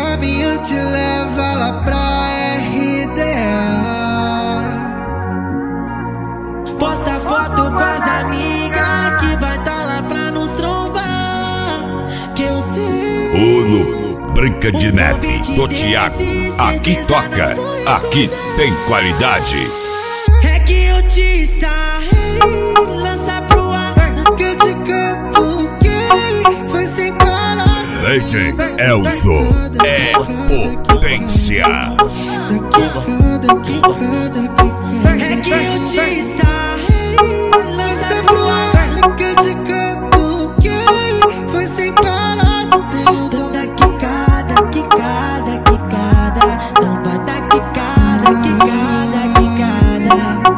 caminhos te levam lá pra RDA. Posta foto com as amigas que vai tá lá pra nos trombar. Que eu sei. Uno, Branca de Neve, do Thiago. Aqui toca, aqui tem qualidade. É que eu te sarrei, lança pro ar. Que eu te catuquei, foi sem parar. Legend Elzo é potência. É que eu te sarrei, lança pro ar. Que eu te catuquei, foi sem parar. Toda quicada, quicada, quicada. Tromba da quicada, quicada, quicada.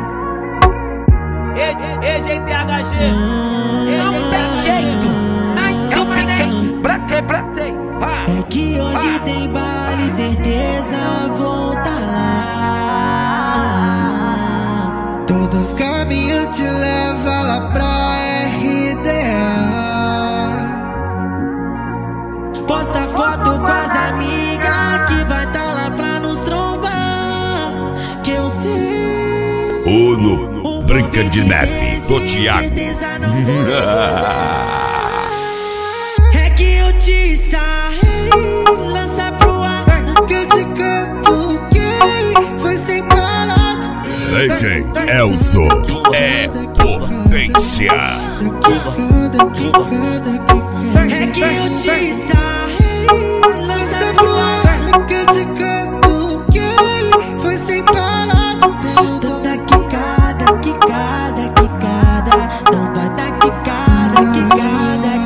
EGTHG. Não tem jeito, eu fiquei bratei. É que hoje tem baile, certeza vou tá lá. Todos os caminhos te levam lá pra RDA. Posta foto com as amigas que vai tá lá pra nos trombar. Que eu sei. Uno, Branca de Neve, do Thiago. É que eu te sarrei, lança pro ar. Que eu te catuquei, foi sem parar. Legend Elzo é potência. É que eu te sarrei, lança pro ar. Que eu te catuquei, foi sem parar. Toda quicada, quicada, quicada. Tromba da quicada, quicada,